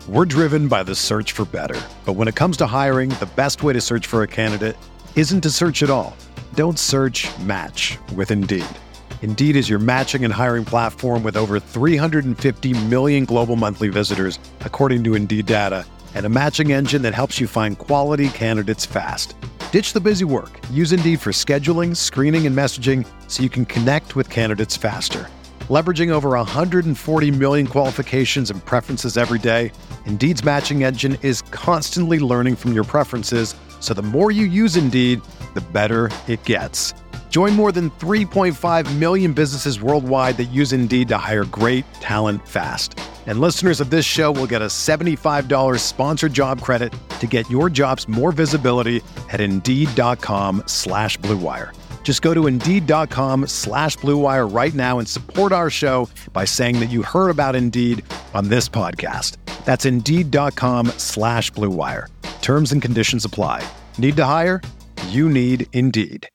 We're driven by the search for better. But when it comes to hiring, the best way to search for a candidate isn't to search at all. Don't search, match with Indeed. Indeed is your matching and hiring platform with over 350 million global monthly visitors, according to Indeed data, and a matching engine that helps you find quality candidates fast. Ditch the busy work. Use Indeed for scheduling, screening, and messaging so you can connect with candidates faster. Leveraging over 140 million qualifications and preferences every day, Indeed's matching engine is constantly learning from your preferences, so the more you use Indeed, the better it gets. Join more than 3.5 million businesses worldwide that use Indeed to hire great talent fast. And listeners of this show will get a $75 sponsored job credit to get your jobs more visibility at Indeed.com/Blue Wire. Just go to Indeed.com/Blue Wire right now and support our show by saying that you heard about Indeed on this podcast. That's Indeed.com/Blue Wire. Terms and conditions apply. Need to hire? You need Indeed.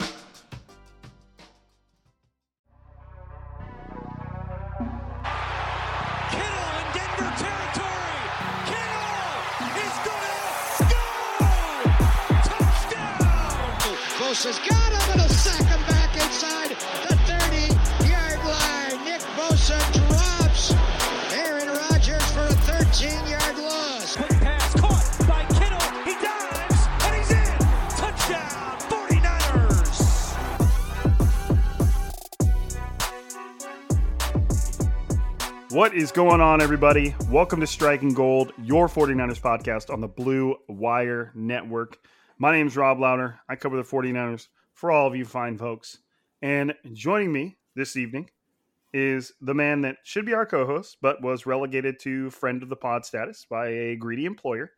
Has got him and a sack him back inside the 30-yard line. Nick Bosa drops Aaron Rodgers for a 13-yard loss. Quick pass caught by Kittle. He dives and he's in. Touchdown 49ers. What is going on, everybody? Welcome to Striking Gold, your 49ers podcast on the Blue Wire Network. My name is Rob Louder. I cover the 49ers for all of you fine folks. And joining me this evening is the man that should be our co-host, but was relegated to friend of the pod status by a greedy employer.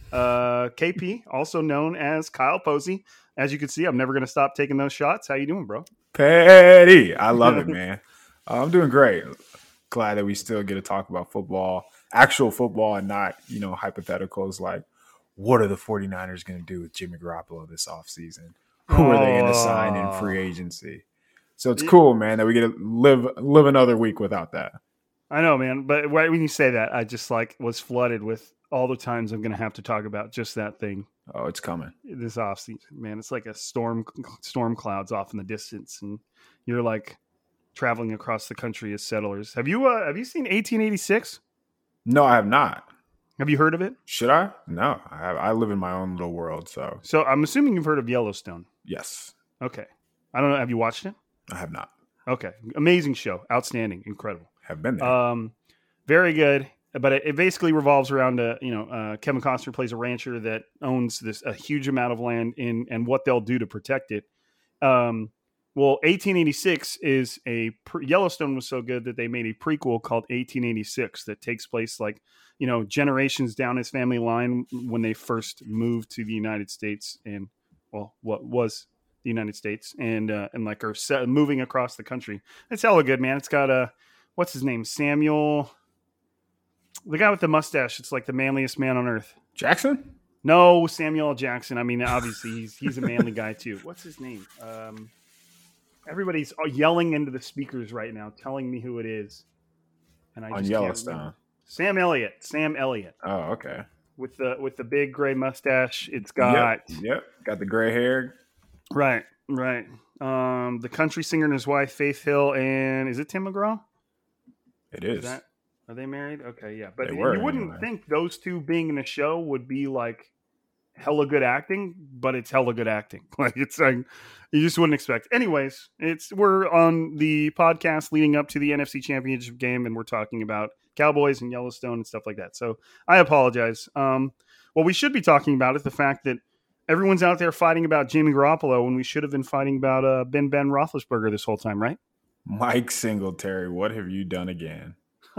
KP, also known as Kyle Posey. As you can see, I'm never going to stop taking those shots. How you doing, bro? Petty. I love it, man. I'm doing great. Glad that we still get to talk about football, actual football, and not, hypotheticals like, what are the 49ers going to do with Jimmy Garoppolo this offseason? Who are they going to sign in free agency? So it's cool, man, that we get to live another week without that. I know, man. But when you say that, I just was flooded with all the times I'm going to have to talk about just that thing. Oh, it's coming. This offseason, man. It's like a storm clouds off in the distance, and you're like traveling across the country as settlers. Have you seen 1886? No, I have not. Have you heard of it? Should I? No, I live in my own little world. So I'm assuming you've heard of Yellowstone. Yes. Okay. I don't know. Have you watched it? I have not. Okay. Amazing show. Outstanding. Incredible. Have been there. Very good. But it basically revolves around Kevin Costner plays a rancher that owns a huge amount of land and what they'll do to protect it. Well, 1886 is Yellowstone was so good that they made a prequel called 1886 that takes place generations down his family line when they first moved to the United States and, what was the United States and are moving across the country. It's hella good, man. It's got what's his name? Samuel, the guy with the mustache. It's like the manliest man on earth. Jackson? No, Samuel L. Jackson. I mean, obviously he's a manly guy too. What's his name? Everybody's yelling into the speakers right now, telling me who it is. And I just Yellowstone. Sam Elliott. Oh, okay. With the big gray mustache. It's got Yep. Got the gray hair. Right. The country singer and his wife, Faith Hill, and is it Tim McGraw? It is. Are they married? Okay, yeah. But They you were, wouldn't anyway. think those two being in a show would be like hella good acting, but it's hella good acting. It's like you just wouldn't expect. Anyways, we're on the podcast leading up to the NFC Championship game, and we're talking about Cowboys and Yellowstone and stuff like that. So I apologize. What we should be talking about is the fact that everyone's out there fighting about Jimmy Garoppolo when we should have been fighting about Ben Roethlisberger this whole time, right? Mike Singletary, what have you done again?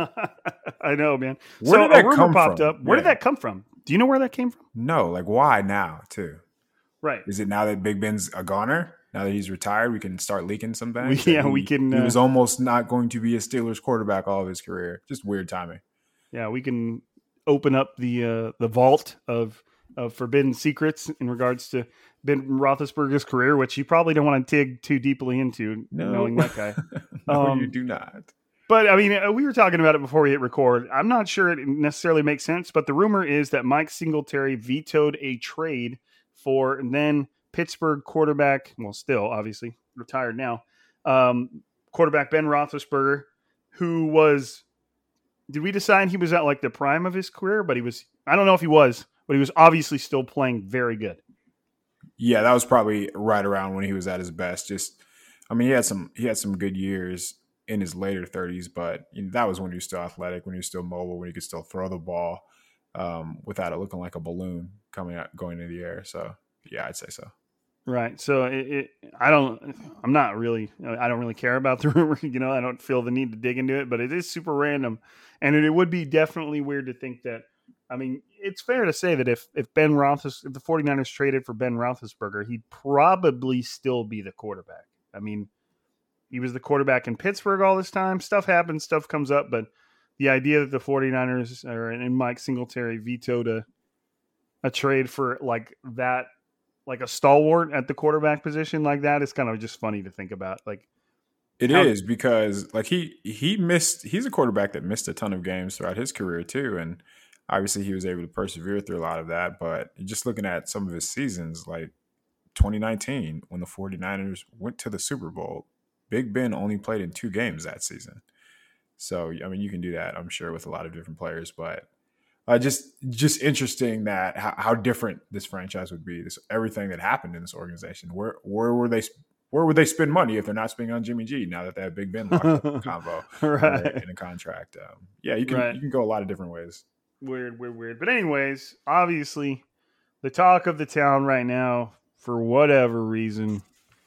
I know, man. Where did that come popped from? up. Where did that come from? Do you know where that came from? No, why now, too? Right. Is it now that Big Ben's a goner? Now that he's retired, we can start leaking some things? We can. He was almost not going to be a Steelers quarterback all of his career. Just weird timing. Yeah, we can open up the vault of forbidden secrets in regards to Ben Roethlisberger's career, which you probably don't want to dig too deeply into, knowing that guy. No, you do not. But, I mean, we were talking about it before we hit record. I'm not sure it necessarily makes sense, but the rumor is that Mike Singletary vetoed a trade for then Pittsburgh quarterback, well, still, obviously, retired now, quarterback Ben Roethlisberger, who was, did we decide he was at like the prime of his career? But he was, I don't know if he was, but he was obviously still playing very good. Yeah, that was probably right around when he was at his best. Just, I mean, he had some good years in his later 30s, but that was when he was still athletic, when he was still mobile, when he could still throw the ball without it looking like a balloon going into the air. So yeah, I'd say so. Right. So I don't really care about the rumor. I don't feel the need to dig into it, but it is super random. And it would be definitely weird to think that, I mean, it's fair to say that if the 49ers traded for Ben Roethlisberger, he'd probably still be the quarterback. I mean, he was the quarterback in Pittsburgh all this time. Stuff happens, stuff comes up, but the idea that the 49ers and Mike Singletary vetoed a trade for like that, like a stalwart at the quarterback position like that is kind of just funny to think about. Like it is because like he's a quarterback that missed a ton of games throughout his career too. And obviously he was able to persevere through a lot of that, but just looking at some of his seasons, like 2019, when the 49ers went to the Super Bowl, Big Ben only played in 2 games that season. So, I mean, you can do that, I'm sure, with a lot of different players, but just interesting that how different this franchise would be. Everything that happened in this organization. Where would they spend money if they're not spending on Jimmy G now that they have Big Ben locked up in combo in a contract? You can go a lot of different ways. Weird. But anyways, obviously, the talk of the town right now, for whatever reason,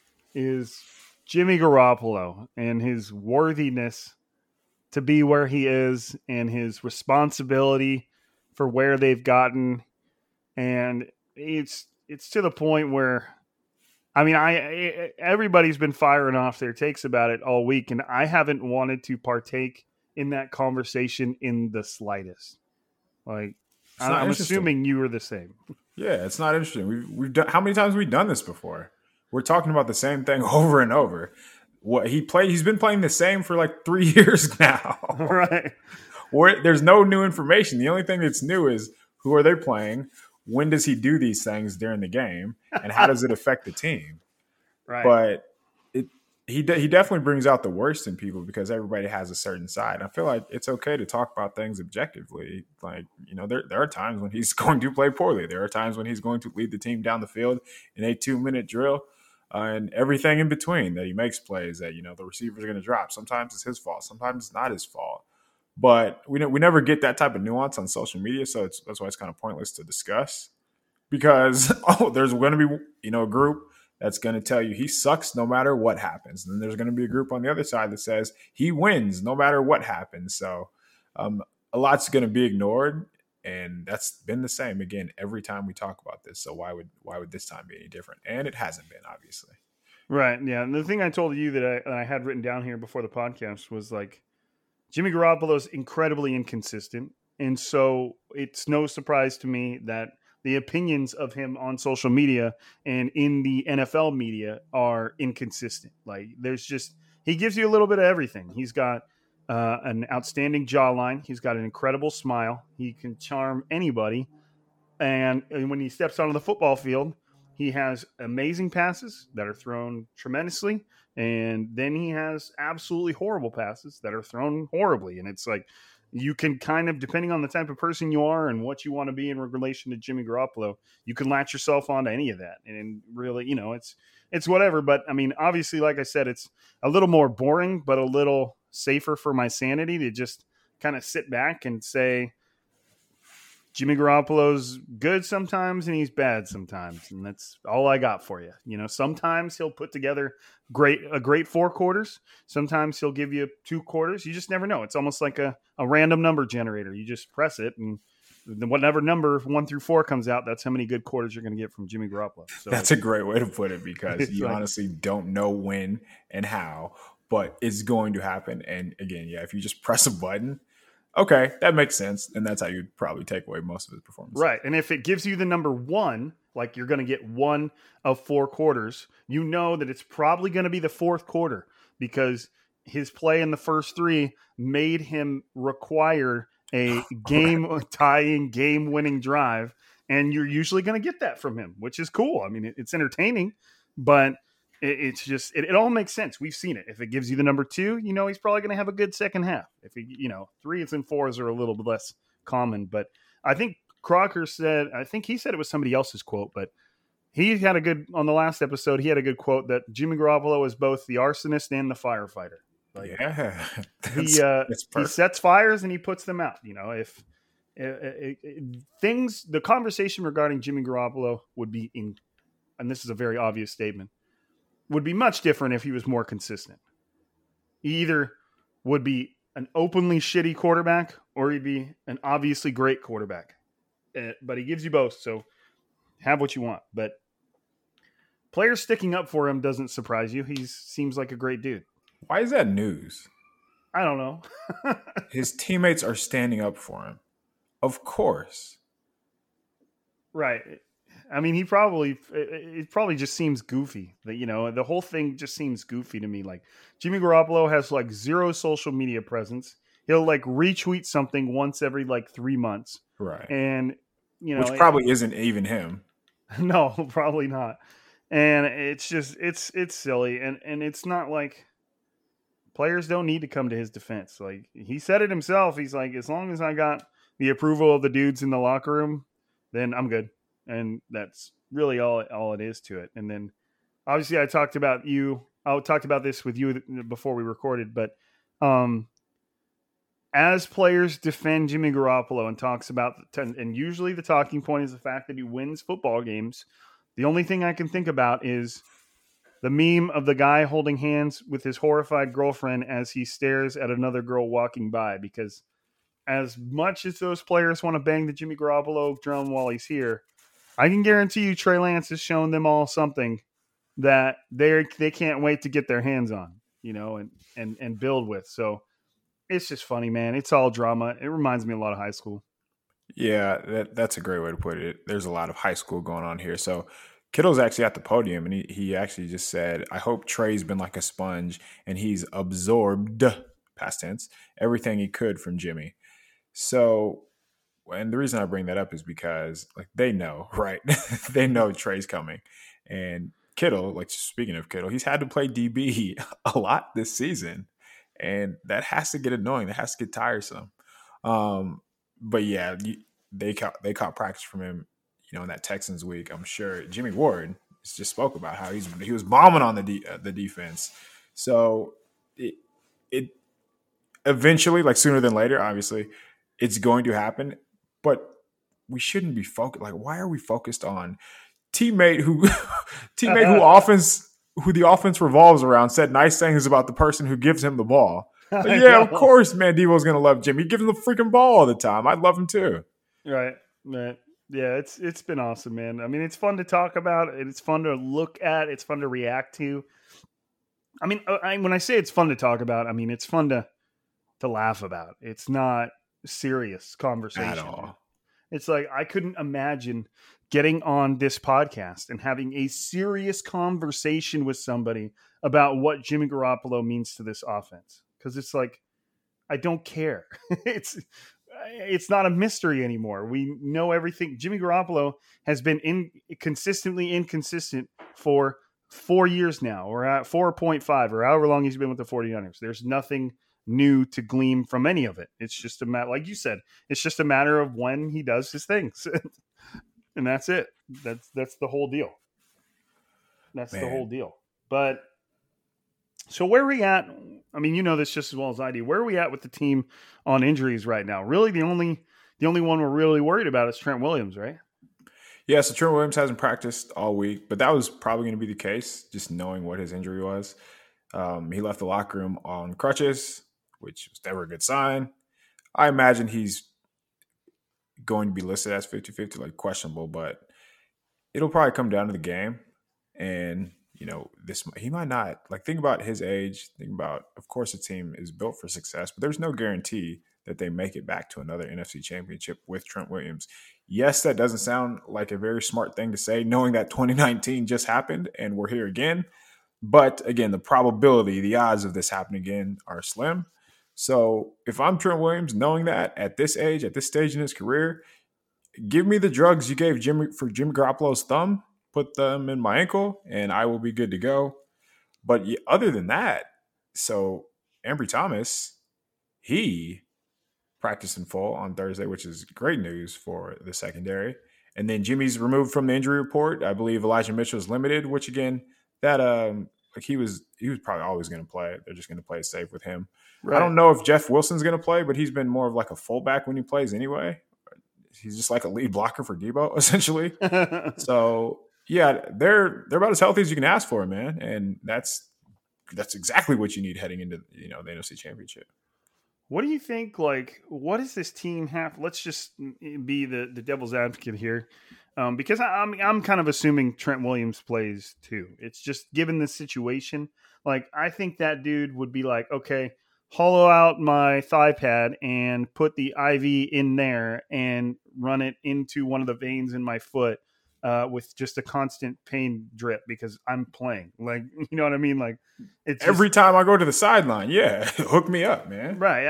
is Jimmy Garoppolo and his worthiness to be where he is and his responsibility for where they've gotten. And it's to the point where, I mean, everybody's been firing off their takes about it all week, and I haven't wanted to partake in that conversation in the slightest. Like, I'm assuming you were the same. Yeah, it's not interesting. We've done, how many times have we done this before? We're talking about the same thing over and over. He's been playing the same for like 3 years now. Right. There's no new information. The only thing that's new is who are they playing? When does he do these things during the game? And how does it affect the team? Right. But he definitely brings out the worst in people because everybody has a certain side. I feel like it's okay to talk about things objectively. Like, there are times when he's going to play poorly. There are times when he's going to lead the team down the field in a 2-minute drill and everything in between, that he makes plays that, the receiver's going to drop. Sometimes it's his fault. Sometimes it's not his fault. But we never get that type of nuance on social media, so that's why it's kind of pointless to discuss. Because there's going to be a group that's going to tell you he sucks no matter what happens, and then there's going to be a group on the other side that says he wins no matter what happens. So a lot's going to be ignored, and that's been the same again every time we talk about this. So why would this time be any different? And it hasn't been, obviously. Right. Yeah. And the thing I told you that I had written down here before the podcast was like, Jimmy Garoppolo's incredibly inconsistent. And so it's no surprise to me that the opinions of him on social media and in the NFL media are inconsistent. Like he gives you a little bit of everything. He's got an outstanding jawline. He's got an incredible smile. He can charm anybody. And when he steps onto the football field, he has amazing passes that are thrown tremendously. And then he has absolutely horrible passes that are thrown horribly. And it's like, you can kind of, depending on the type of person you are and what you want to be in relation to Jimmy Garoppolo, you can latch yourself onto any of that. And really, it's whatever. But I mean, obviously, like I said, it's a little more boring, but a little safer for my sanity to just kind of sit back and say, Jimmy Garoppolo's good sometimes and he's bad sometimes. And that's all I got for you. Sometimes he'll put together a great 4 quarters. Sometimes he'll give you 2 quarters. You just never know. It's almost like a random number generator. You just press it, and whatever number 1 through 4 comes out, that's how many good quarters you're going to get from Jimmy Garoppolo. So that's a great way to put it, because you honestly don't know when and how, but it's going to happen. And again, if you just press a button, okay, that makes sense. And that's how you'd probably take away most of his performance. Right. And if it gives you the number 1, like you're going to get 1 of 4 quarters, you know that it's probably going to be the 4th quarter, because his play in the first three made him require a game-tying, game-winning drive, and you're usually going to get that from him, which is cool. I mean, it's entertaining, but it's just it all makes sense. We've seen it. If it gives you the number 2, he's probably going to have a good second half. If 3s and 4s are a little bit less common, but I think Crocker said, I think he said it was somebody else's quote, but he had a good, on the last episode, he had a good quote that Jimmy Garoppolo is both the arsonist and the firefighter. Like, yeah, he sets fires and he puts them out. If the conversation regarding Jimmy Garoppolo would be and this is a very obvious statement, would be much different if he was more consistent. He either would be an openly shitty quarterback or he'd be an obviously great quarterback. But he gives you both, so have what you want. But players sticking up for him doesn't surprise you. He seems like a great dude. Why is that news? I don't know. His teammates are standing up for him. Of course. Right. I mean, it probably just seems goofy. That the whole thing just seems goofy to me. Like, Jimmy Garoppolo has like zero social media presence. He'll like retweet something once every like 3 months. Right. And which probably isn't even him. No, probably not. And it's just it's silly, and it's not like players don't need to come to his defense. Like, he said it himself. He's like, as long as I got the approval of the dudes in the locker room, then I'm good. And that's really all it is to it. And then obviously I talked about this with you before we recorded, but as players defend Jimmy Garoppolo and talks about, and usually the talking point is the fact that he wins football games, the only thing I can think about is the meme of the guy holding hands with his horrified girlfriend as he stares at another girl walking by. Because as much as those players want to bang the Jimmy Garoppolo drum while he's here, I can guarantee you Trey Lance has shown them all something that they can't wait to get their hands on, and build with. So it's just funny, man. It's all drama. It reminds me a lot of high school. Yeah, that's a great way to put it. There's a lot of high school going on here. So Kittle's actually at the podium, and he actually just said, I hope Trey's been like a sponge, and he's absorbed, past tense, everything he could from Jimmy. So, and the reason I bring that up is because, like, they know, right? They know Trey's coming. And Kittle, like, speaking of Kittle, he's had to play DB a lot this season. And that has to get annoying. That has to get tiresome. But yeah, they caught practice from him, in that Texans week. I'm sure Jimmy Ward just spoke about how he was bombing on the defense. So it eventually, like sooner than later, obviously, it's going to happen. But we shouldn't be focused. Like, why are we focused on teammate who the offense revolves around said nice things about the person who gives him the ball? Like, yeah, of course, man, Devo's going to love Jimmy. He gives him the freaking ball all the time. I'd love him too. Right. Yeah, it's been awesome, man. I mean, it's fun to talk about. It's fun to look at. It's fun to react to. I mean, when I say it's fun to talk about, I mean, it's fun to laugh about. It's not serious conversation at all. It's like, I couldn't imagine getting on this podcast and having a serious conversation with somebody about what Jimmy Garoppolo means to this offense. Because it's like, I don't care. It's not a mystery anymore. We know everything. Jimmy Garoppolo has been consistently inconsistent for 4 years now, or at 4.5, or however long he's been with the 49ers. There's nothing new to glean from any of it. It's just a matter, like you said, it's just a matter of when he does his things. And that's it. That's the whole deal. That's the whole deal. But so where are we at? I mean, you know this just as well as I do. Where are we at with the team on injuries right now? Really, the only one we're really worried about is Trent Williams, right? Yeah, so Trent Williams hasn't practiced all week, but that was probably going to be the case, just knowing what his injury was. He left the locker room on crutches, which was never a good sign. I imagine he's going to be listed as 50-50, like questionable, but it'll probably come down to the game. And, he might not. Like, think about his age. Think about, of course, the team is built for success, but there's no guarantee that they make it back to another NFC championship with Trent Williams. Yes, that doesn't sound like a very smart thing to say, knowing that 2019 just happened and we're here again. But again, the probability, the odds of this happening again are slim. So if I'm Trent Williams, knowing that at this age, at this stage in his career, give me the drugs you gave Jimmy Garoppolo's thumb, put them in my ankle, and I will be good to go. But other than that, so Ambry Thomas, he practiced in full on Thursday, which is great news for the secondary. And then Jimmy's removed from the injury report. I believe Elijah Mitchell is limited, which again, that like he was probably always going to play. They're just going to play it safe with him. Right. I don't know if Jeff Wilson's going to play, but he's been more of like a fullback when he plays anyway. He's just like a lead blocker for Debo, essentially. So yeah, they're about as healthy as you can ask for, man. And that's exactly what you need heading into the NFC Championship. What do you think? Like, what does this team have? Let's just be the devil's advocate here, because I'm kind of assuming Trent Williams plays too. It's just given the situation. Like, I think that dude would be like, okay, hollow out my thigh pad and put the IV in there and run it into one of the veins in my foot with just a constant pain drip because I'm playing. Like, you know what I mean? Like, it's every time I go to the sideline, yeah, hook me up, man. Right.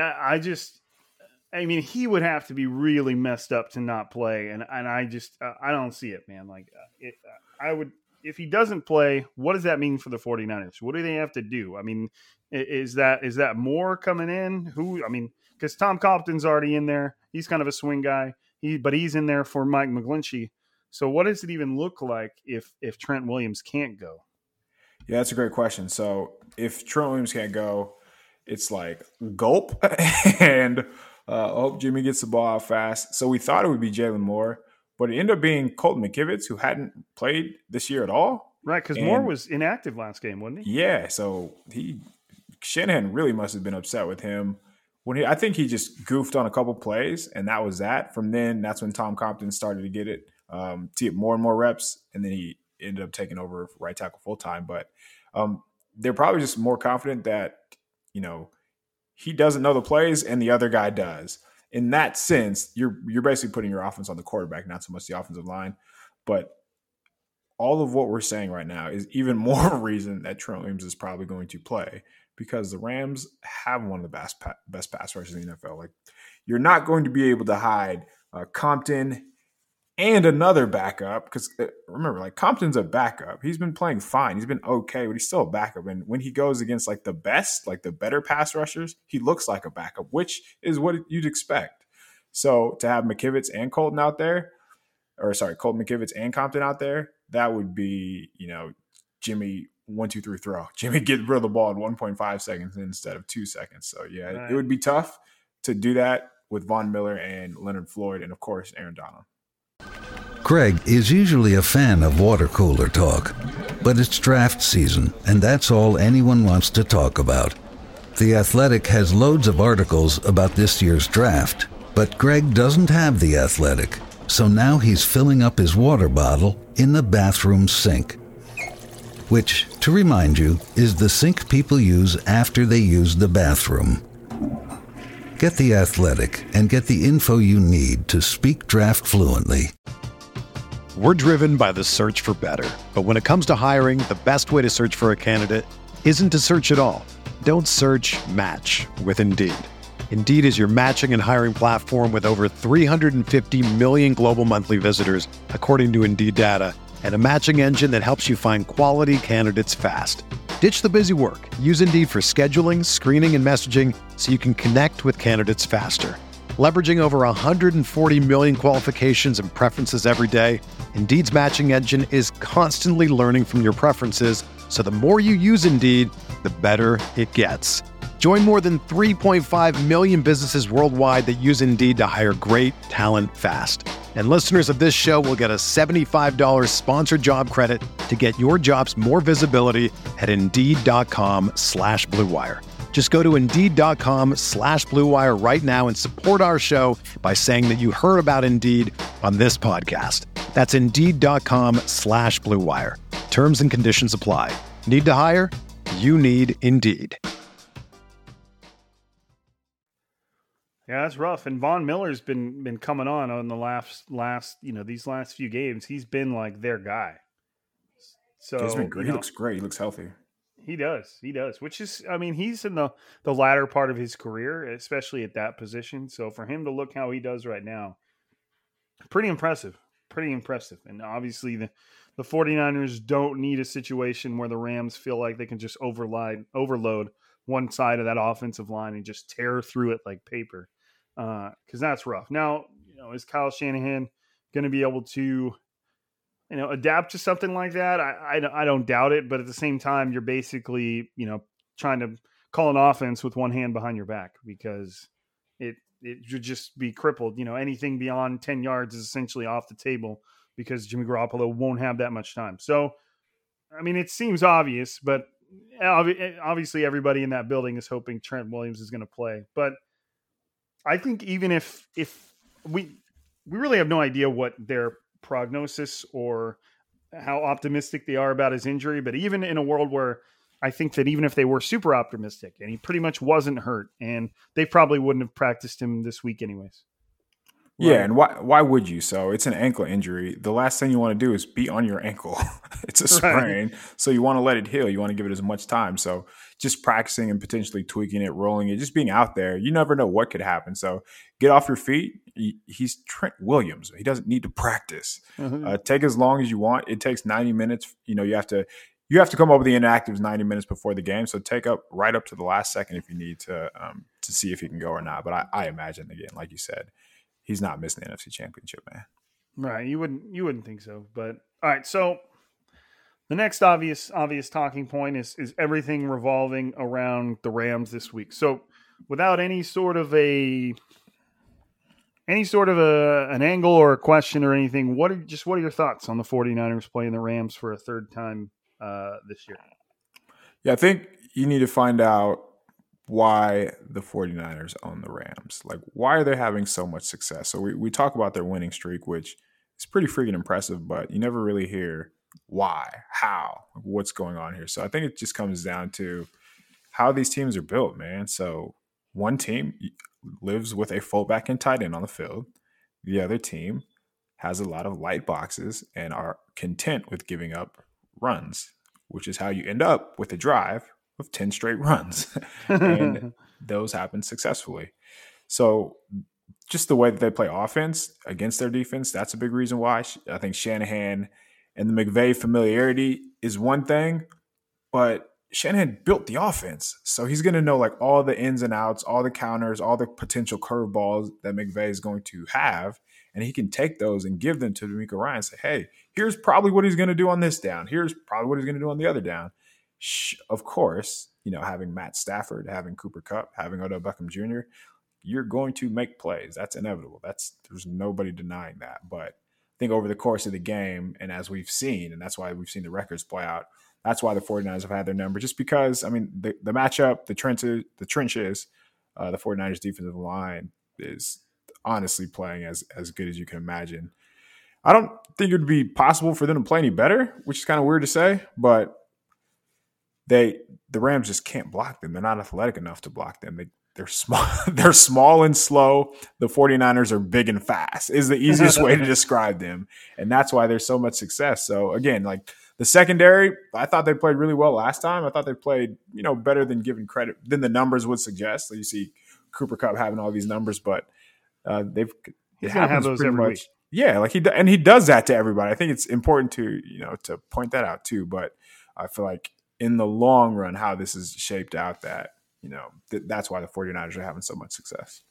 I mean, he would have to be really messed up to not play, and I just I don't see it, man. Like, I would, if he doesn't play, what does that mean for the 49ers? What do they have to do? I mean, is that more coming in? Because Tom Compton's already in there. He's kind of a swing guy. But he's in there for Mike McGlinchey. So what does it even look like if Trent Williams can't go? Yeah, that's a great question. So if Trent Williams can't go, it's like gulp and hope Jimmy gets the ball out fast. So we thought it would be Jalen Moore, but it ended up being Colton McKivitz, who hadn't played this year at all. Right, because Moore was inactive last game, wasn't he? Yeah, so Shanahan really must have been upset with him. I think he just goofed on a couple plays, and that was that. From then, that's when Tom Compton started to get more and more reps, and then he ended up taking over right tackle full time. But they're probably just more confident that he doesn't know the plays and the other guy does. In that sense, you're basically putting your offense on the quarterback, not so much the offensive line. But all of what we're saying right now is even more reason that Trent Williams is probably going to play, because the Rams have one of the best pass rushers in the NFL. Like, you're not going to be able to hide Compton and another backup, because remember, like, Compton's a backup. He's been playing fine. He's been okay, but he's still a backup. And when he goes against like the best, like the better pass rushers, he looks like a backup, which is what you'd expect. So to have McKivitz and Colton out there, Colton McKivitz and Compton out there, that would be, Jimmy 1, 2, 3 throw. Jimmy get rid of the ball in 1.5 seconds instead of 2 seconds. So yeah, right. It would be tough to do that with Von Miller and Leonard Floyd and of course Aaron Donald. Greg is usually a fan of water cooler talk, but it's draft season, and that's all anyone wants to talk about. The Athletic has loads of articles about this year's draft, but Greg doesn't have The Athletic, so now he's filling up his water bottle in the bathroom sink, which, to remind you, is the sink people use after they use the bathroom. Get The Athletic and get the info you need to speak draft fluently. We're driven by the search for better. But when it comes to hiring, the best way to search for a candidate isn't to search at all. Don't search, match with Indeed. Indeed is your matching and hiring platform with over 350 million global monthly visitors, according to Indeed data, and a matching engine that helps you find quality candidates fast. Ditch the busy work. Use Indeed for scheduling, screening, and messaging so you can connect with candidates faster. Leveraging over 140 million qualifications and preferences every day, Indeed's matching engine is constantly learning from your preferences, so the more you use Indeed, the better it gets. Join more than 3.5 million businesses worldwide that use Indeed to hire great talent fast. And listeners of this show will get a $75 sponsored job credit to get your jobs more visibility at Indeed.com/Blue Wire. Just go to Indeed.com/Blue Wire right now and support our show by saying that you heard about Indeed on this podcast. That's Indeed.com/Blue Wire. Terms and conditions apply. Need to hire? You need Indeed. Yeah, that's rough. And Von Miller's been coming on the last these last few games. He's been like their guy. So he's been great. He looks great. He looks healthy. He does. He does. Which is, I mean, he's in the latter part of his career, especially at that position. So for him to look how he does right now, pretty impressive. Pretty impressive. And obviously the 49ers don't need a situation where the Rams feel like they can just overload one side of that offensive line and just tear through it like paper. Because that's rough. Now, is Kyle Shanahan going to be able to adapt to something like that? I don't doubt it, but at the same time, you're basically, trying to call an offense with one hand behind your back because it should just be crippled. Anything beyond 10 yards is essentially off the table because Jimmy Garoppolo won't have that much time. So, I mean, it seems obvious, but obviously everybody in that building is hoping Trent Williams is going to play. But I think even if we really have no idea what their prognosis or how optimistic they are about his injury, but even in a world where I think that even if they were super optimistic and he pretty much wasn't hurt, and they probably wouldn't have practiced him this week anyways. Yeah, and why would you? So it's an ankle injury. The last thing you want to do is be on your ankle. It's a sprain, right. So you want to let it heal. You want to give it as much time. So just practicing and potentially tweaking it, rolling it, just being out there, you never know what could happen. So get off your feet. He's Trent Williams. He doesn't need to practice. Mm-hmm. Take as long as you want. It takes 90 minutes. You have to come up with the inactives 90 minutes before the game. So take up right up to the last second if you need to see if he can go or not. But I imagine, again, like you said, he's not missing the NFC Championship, man. Right. You wouldn't think so. But all right. So the next obvious talking point is everything revolving around the Rams this week. So without any sort of an angle or a question or anything, what are your thoughts on the 49ers playing the Rams for a third time this year? Yeah, I think you need to find out why the 49ers own the Rams. Like, why are they having so much success? So we talk about their winning streak, which is pretty freaking impressive, but you never really hear why, how, what's going on here. So I think it just comes down to how these teams are built, man. So one team lives with a fullback and tight end on the field. The other team has a lot of light boxes and are content with giving up runs, which is how you end up with a drive of 10 straight runs. And those happen successfully. So just the way that they play offense against their defense, that's a big reason why. I think Shanahan and the McVay familiarity is one thing, but Shanahan built the offense. So he's going to know like all the ins and outs, all the counters, all the potential curveballs that McVay is going to have. And he can take those and give them to DeMeco Ryan and say, hey, here's probably what he's going to do on this down. Here's probably what he's going to do on the other down. Of course, having Matt Stafford, having Cooper Kupp, having Odell Beckham Jr., you're going to make plays. That's inevitable. There's nobody denying that. But I think over the course of the game, and as we've seen, and that's why we've seen the records play out, that's why the 49ers have had their number. Just because, I mean, the matchup, the trenches, the 49ers defensive line is honestly playing as good as you can imagine. I don't think it would be possible for them to play any better, which is kind of weird to say, but the Rams just can't block them. They're not athletic enough to block them. They're small. They're small and slow. The 49ers are big and fast is the easiest way to describe them. And that's why there's so much success. So again, like the secondary, I thought they played really well last time. I thought they played, better than given credit than the numbers would suggest. So you see Cooper Kupp having all these numbers, but he's gonna have those every week. Yeah, like he does that to everybody. I think it's important to to point that out too. But I feel like in the long run, how this is shaped out, that that's why the 49ers are having so much success.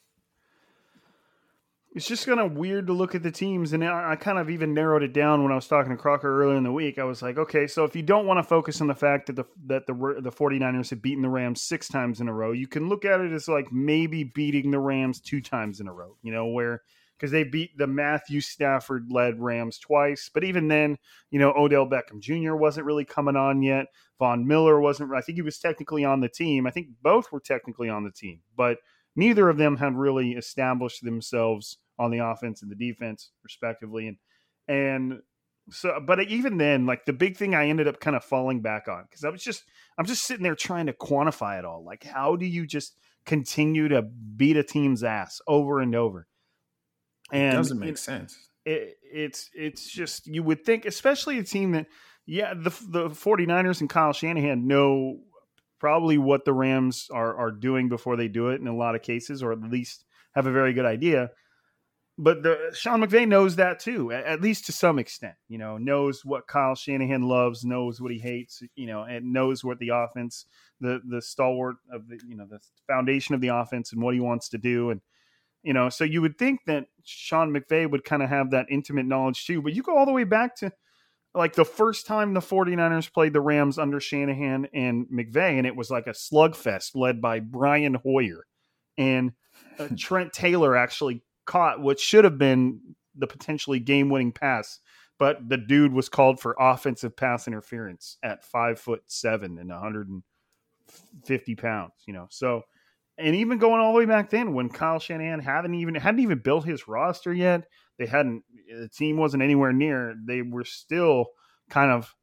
It's just kind of weird to look at the teams, and I kind of even narrowed it down when I was talking to Crocker earlier in the week. I was like, okay, so if you don't want to focus on the fact that the 49ers have beaten the Rams 6 times in a row, you can look at it as like maybe beating the Rams 2 times in a row, because they beat the Matthew Stafford-led Rams twice. But even then, Odell Beckham Jr. wasn't really coming on yet. Von Miller wasn't. I think he was technically on the team. I think both were technically on the team, but neither of them had really established themselves on the offense and the defense, respectively. And so, but even then, like the big thing I ended up kind of falling back on, because I'm just sitting there trying to quantify it all. Like, how do you just continue to beat a team's ass over and over? And it doesn't make sense. it's just, you would think, especially a team that, the 49ers and Kyle Shanahan know probably what the Rams are doing before they do it in a lot of cases, or at least have a very good idea. But Sean McVay knows that too, at least to some extent. Knows what Kyle Shanahan loves, knows what he hates. And knows what the offense, the stalwart of the foundation of the offense, and what he wants to do. And so you would think that Sean McVay would kind of have that intimate knowledge too. But you go all the way back to like the first time the 49ers played the Rams under Shanahan and McVay, and it was like a slugfest led by Brian Hoyer, and Trent Taylor actually caught what should have been the potentially game-winning pass, but the dude was called for offensive pass interference at 5'7" and 150 pounds. So, and even going all the way back then, when Kyle Shanahan hadn't even built his roster yet, the team wasn't anywhere near. They were still kind of,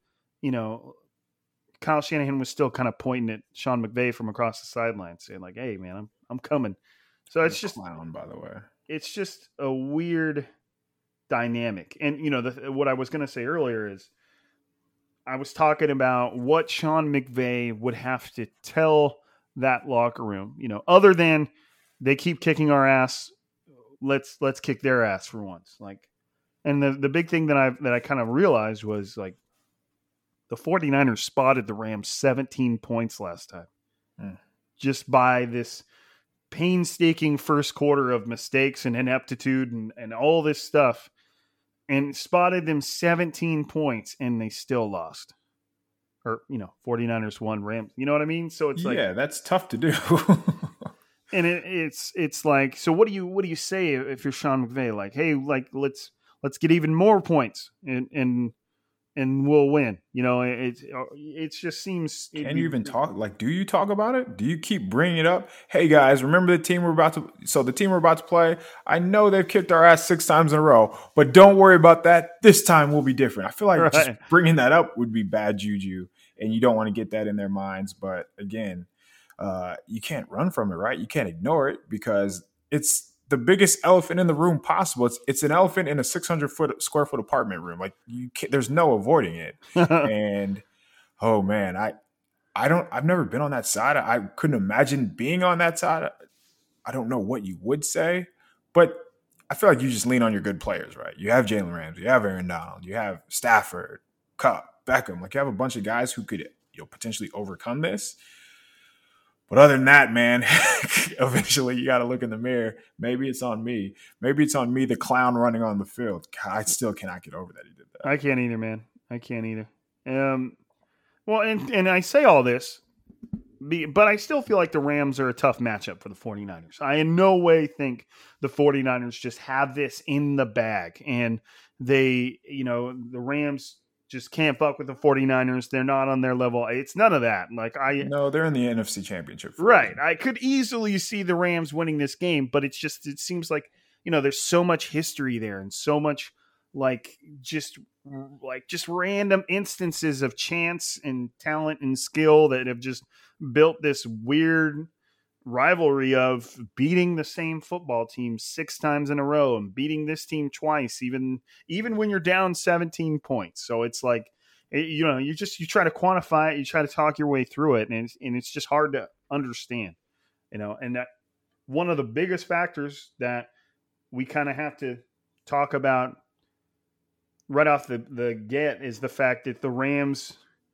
Kyle Shanahan was still kind of pointing at Sean McVay from across the sideline, saying like, "Hey, man, I'm coming." So it's just clown, by the way. It's just a weird dynamic. And, what I was going to say earlier is I was talking about what Sean McVay would have to tell that locker room, other than they keep kicking our ass. Let's kick their ass for once. And the big thing that I kind of realized was like the 49ers spotted the Rams 17 points last time, just by this painstaking first quarter of mistakes and ineptitude and all this stuff, and spotted them 17 points, and they still lost. Or, 49ers won, Rams. You know what I mean? So it's that's tough to do. And it's like, so what do you say if you're Sean McVay? Like, hey, like let's get even more points and we'll win. It just seems. Can you even talk? Like, do you talk about it? Do you keep bringing it up? Hey guys, remember the team we're about to play? I know they've kicked our ass 6 times in a row, but don't worry about that. This time will be different. I feel like just bringing that up would be bad juju, and you don't want to get that in their minds. But again, you can't run from it, right? You can't ignore it because it's the biggest elephant in the room possible. It's an elephant in a 600 square foot apartment room. Like there's no avoiding it. And oh man, I've never been on that side. I couldn't imagine being on that side. I don't know what you would say, but I feel like you just lean on your good players, right? You have Jalen Ramsey, you have Aaron Donald, you have Stafford, Kupp, Beckham. Like you have a bunch of guys who could potentially overcome this. But other than that, man, eventually you got to look in the mirror. Maybe it's on me. Maybe it's on me, the clown running on the field. God, I still cannot get over that he did that. I can't either, man. I can't either. Well, and I say all this, but I still feel like the Rams are a tough matchup for the 49ers. I in no way think the 49ers just have this in the bag. And the Rams just can't fuck with the 49ers. They're not on their level. It's none of that. No, they're in the NFC Championship. Right. I could easily see the Rams winning this game, but it seems like, there's so much history there and so much just random instances of chance and talent and skill that have just built this weird rivalry of beating the same football team 6 times in a row and beating this team twice, even when you're down 17 points. So it's like, you try to quantify it, you try to talk your way through it, and it's just hard to understand, and that one of the biggest factors that we kind of have to talk about right off the get is the fact that the Rams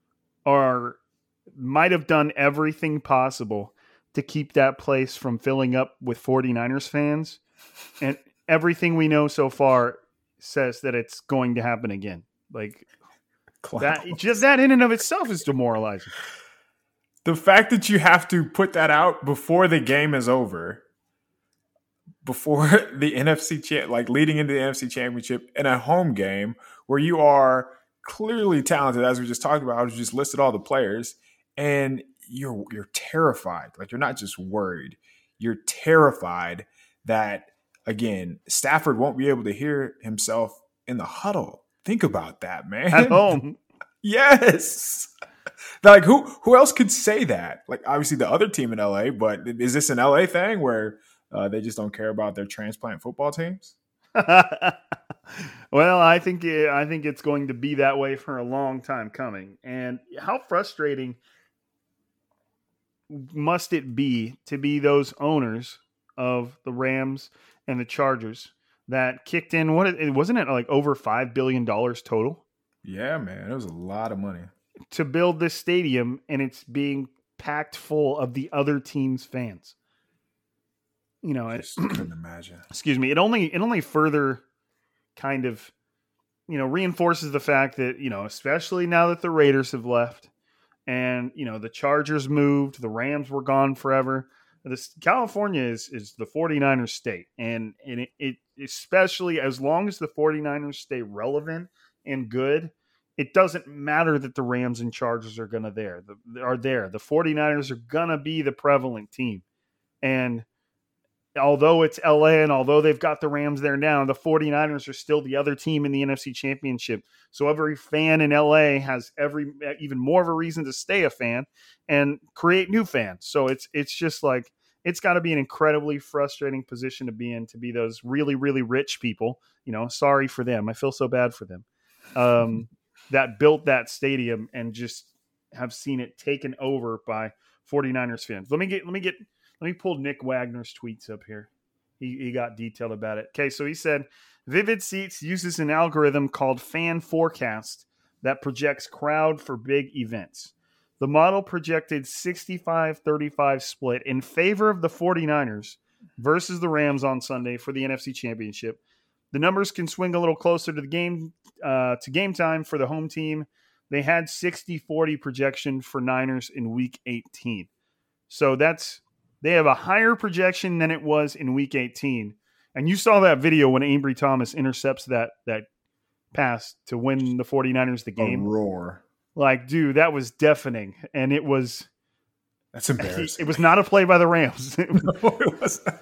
might have done everything possible to keep that place from filling up with 49ers fans. And everything we know so far says that it's going to happen again. Like that, just that in and of itself is demoralizing. The fact that you have to put that out before the game is over, before the NFC, leading into the NFC Championship in a home game where you are clearly talented, as we just talked about, I just listed all the players, and you're terrified. Like, you're not just worried. You're terrified that, again, Stafford won't be able to hear himself in the huddle. Think about that, man. At home. Yes. Like, who else could say that? Like, obviously the other team in LA, but is this an LA thing where they just don't care about their transplant football teams? Well, I think it's going to be that way for a long time coming. And how frustrating must it be to be those owners of the Rams and the Chargers that kicked in? Wasn't it like over $5 billion total? Yeah, man, it was a lot of money to build this stadium, and it's being packed full of the other team's fans. You know, I just couldn't imagine. Excuse me. It only further kind of, you know, reinforces the fact that, you know, especially now that the Raiders have left and, you know, the Chargers moved, the Rams were gone forever. California is the 49ers state. And it especially as long as the 49ers stay relevant and good, it doesn't matter that the Rams and Chargers are there. The 49ers are going to be the prevalent team. And although it's LA and although they've got the Rams there now, the 49ers are still the other team in the NFC Championship. So every fan in LA has even more of a reason to stay a fan and create new fans. So it's just like, it's got to be an incredibly frustrating position to be in, to be those really, really rich people. You know, sorry for them. I feel so bad for them. That built that stadium and just have seen it taken over by 49ers fans. Let me pull Nick Wagner's tweets up here. He got detailed about it. Okay, so he said, Vivid Seats uses an algorithm called Fan Forecast that projects crowd for big events. The model projected 65-35 split in favor of the 49ers versus the Rams on Sunday for the NFC Championship. The numbers can swing a little closer to the game time for the home team. They had 60-40 projection for Niners in Week 18. So they have a higher projection than it was in Week 18. And you saw that video when Ambry Thomas intercepts that pass to win the 49ers the game. A roar. Like, dude, that was deafening. And that's embarrassing. It was not a play by the Rams. No, it wasn't.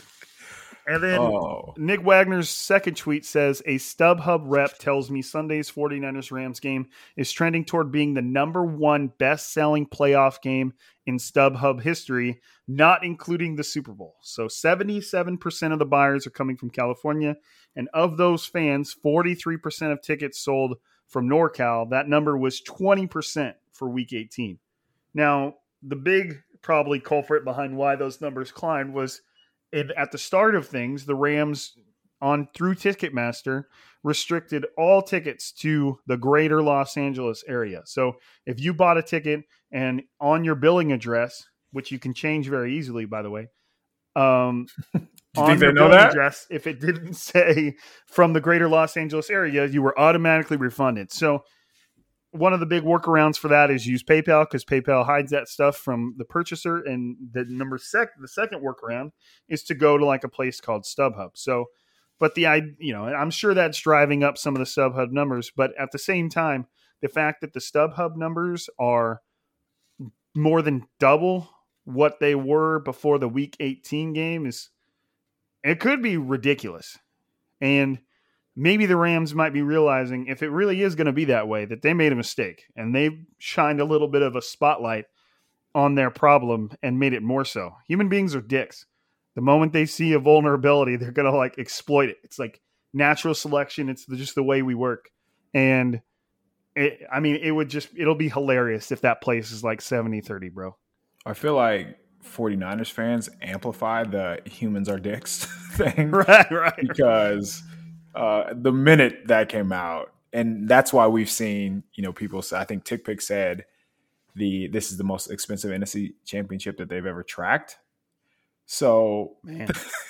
And then Nick Wagner's second tweet says, a StubHub rep tells me Sunday's 49ers-Rams game is trending toward being the number one best-selling playoff game in StubHub history, not including the Super Bowl. So 77% of the buyers are coming from California. And of those fans, 43% of tickets sold from NorCal. That number was 20% for Week 18. Now, the big probably culprit behind why those numbers climbed was at the start of things, the Rams through Ticketmaster restricted all tickets to the greater Los Angeles area. So if you bought a ticket and on your billing address, which you can change very easily, by the way, do you think they know that? Address, if it didn't say from the greater Los Angeles area, you were automatically refunded. So one of the big workarounds for that is use PayPal, because PayPal hides that stuff from the purchaser. And the second workaround is to go to like a place called StubHub. So, but I'm sure that's driving up some of the StubHub numbers. But at the same time, the fact that the StubHub numbers are more than double what they were before the Week 18 game it could be ridiculous. And maybe the Rams might be realizing, if it really is going to be that way, that they made a mistake and they shined a little bit of a spotlight on their problem and made it more so. Human beings are dicks. The moment they see a vulnerability, they're going to like exploit it. It's like natural selection. It's just the way we work. And it'll be hilarious if that place is like 70-30, bro. I feel like 49ers fans amplify the humans are dicks thing. Right. Because the minute that came out, and that's why we've seen, people say, I think TickPick said this is the most expensive NFC championship that they've ever tracked. So man.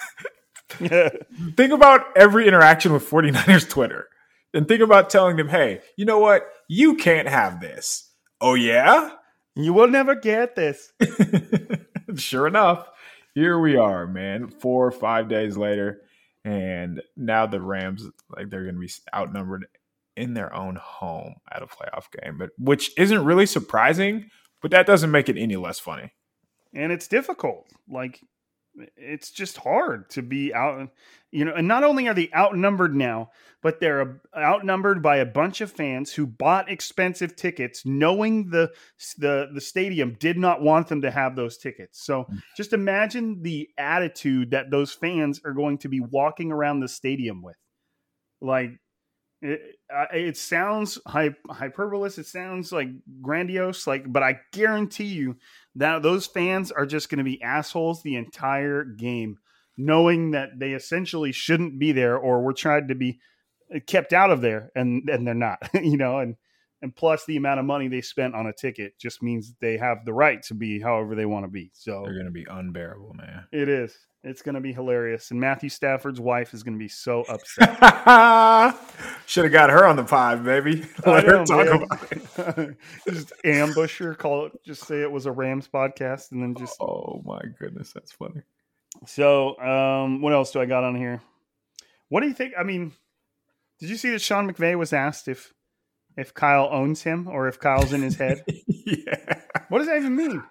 Think about every interaction with 49ers Twitter and think about telling them, hey, you know what? You can't have this. Oh yeah? You will never get this. Sure enough, here we are, man, 4 or 5 days later. And now the Rams, like, they're going to be outnumbered in their own home at a playoff game, which isn't really surprising, but that doesn't make it any less funny. And it's difficult. Like, it's just hard to be out, and not only are they outnumbered now, but they're outnumbered by a bunch of fans who bought expensive tickets knowing the stadium did not want them to have those tickets. So just imagine the attitude that those fans are going to be walking around the stadium with. Like, It sounds hyperbolous. It sounds like grandiose, but I guarantee you that those fans are just going to be assholes the entire game, knowing that they essentially shouldn't be there or were trying to be kept out of there, and they're not, and plus the amount of money they spent on a ticket just means they have the right to be however they want to be. So they're going to be unbearable, man. It is. It's going to be hilarious. And Matthew Stafford's wife is going to be so upset. Should have got her on the pod, baby. Let her talk about it. Just ambush her, just say it was a Rams podcast, and then just. Oh my goodness, that's funny. So, what else do I got on here? What do you think? I mean, did you see that Sean McVay was asked if Kyle owns him or if Kyle's in his head? Yeah. What does that even mean?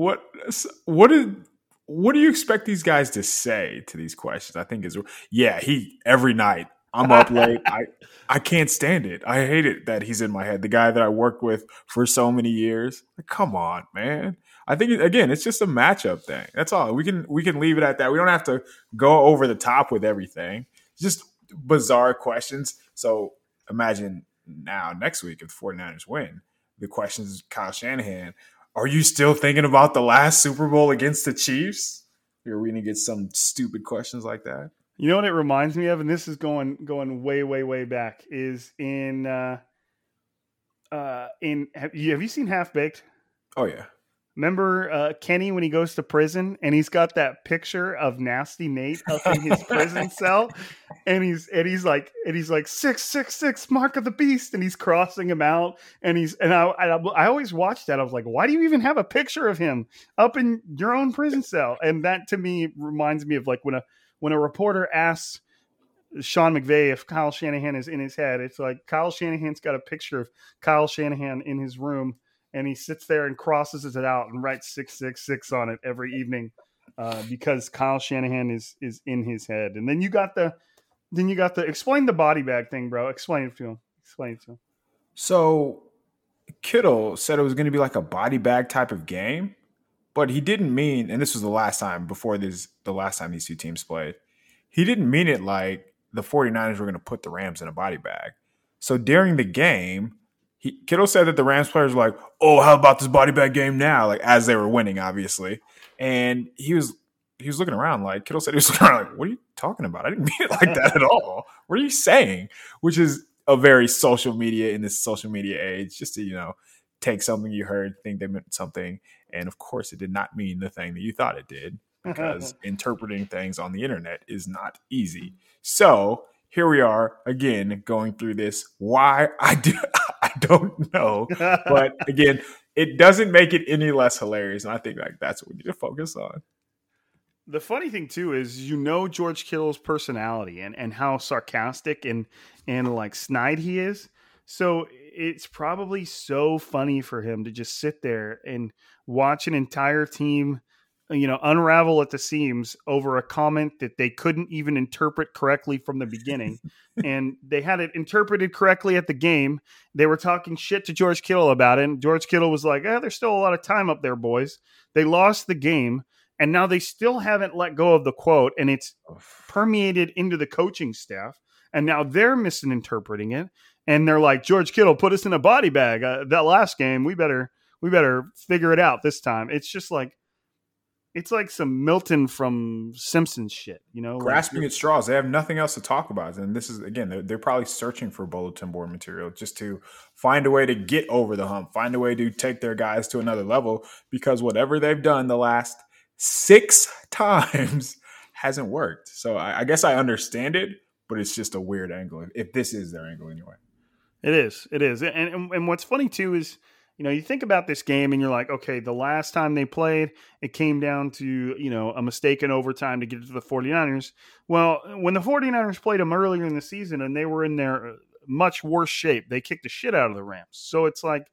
What do you expect these guys to say to these questions? I think he every night I'm up late. I can't stand it. I hate it that he's in my head. The guy that I worked with for so many years. Like, come on, man. I think again, it's just a matchup thing. That's all. We can leave it at that. We don't have to go over the top with everything. Just bizarre questions. So imagine now next week if the 49ers win, the questions Kyle Shanahan. Are you still thinking about the last Super Bowl against the Chiefs? Are we going to get some stupid questions like that? You know what it reminds me of, and this is going way, way, way back, is have you seen Half Baked? Oh, yeah. Remember Kenny when he goes to prison and he's got that picture of Nasty Nate up in his prison cell, and he's like 666 mark of the beast, and he's crossing him out, and I always watched that. I was like, why do you even have a picture of him up in your own prison cell? And that to me reminds me of like when a reporter asks Sean McVay if Kyle Shanahan is in his head. It's like Kyle Shanahan's got a picture of Kyle Shanahan in his room. And he sits there and crosses it out and writes 666 on it every evening because Kyle Shanahan is in his head. And then you got the explain the body bag thing, bro. Explain it to him. So Kittle said it was going to be like a body bag type of game, but he didn't mean, and this was the last time these two teams played, he didn't mean it like the 49ers were going to put the Rams in a body bag. So during the game, Kittle said that the Rams players were like, oh, how about this body bag game now? Like, as they were winning, obviously. And he was looking around like, Kittle said he was looking around like, what are you talking about? I didn't mean it like that at all. What are you saying? Which is a very social media in this social media age, just to, take something you heard, think they meant something. And of course, it did not mean the thing that you thought it did, because interpreting things on the internet is not easy. So here we are again, going through this. Why? I don't know. But again, it doesn't make it any less hilarious. And I think like that's what we need to focus on. The funny thing too is, George Kittle's personality and how sarcastic and like snide he is. So it's probably so funny for him to just sit there and watch an entire team, unravel at the seams over a comment that they couldn't even interpret correctly from the beginning. And they had it interpreted correctly at the game. They were talking shit to George Kittle about it. And George Kittle was like, there's still a lot of time up there, boys. They lost the game. And now they still haven't let go of the quote. And it's permeated into the coaching staff. And now they're misinterpreting it. And they're like, George Kittle put us in a body bag. That last game, we better figure it out this time. It's just like, it's like some Milton from Simpsons shit, grasping at straws. They have nothing else to talk about. And this is, again, they're probably searching for bulletin board material just to find a way to get over the hump, find a way to take their guys to another level, because whatever they've done the last 6 times hasn't worked. So I guess I understand it, but it's just a weird angle, if this is their angle anyway. It is. And what's funny too is, you think about this game and you're like, okay, the last time they played, it came down to, a mistake in overtime to get to the 49ers. Well, when the 49ers played them earlier in the season and they were in their much worse shape, they kicked the shit out of the Rams. So it's like,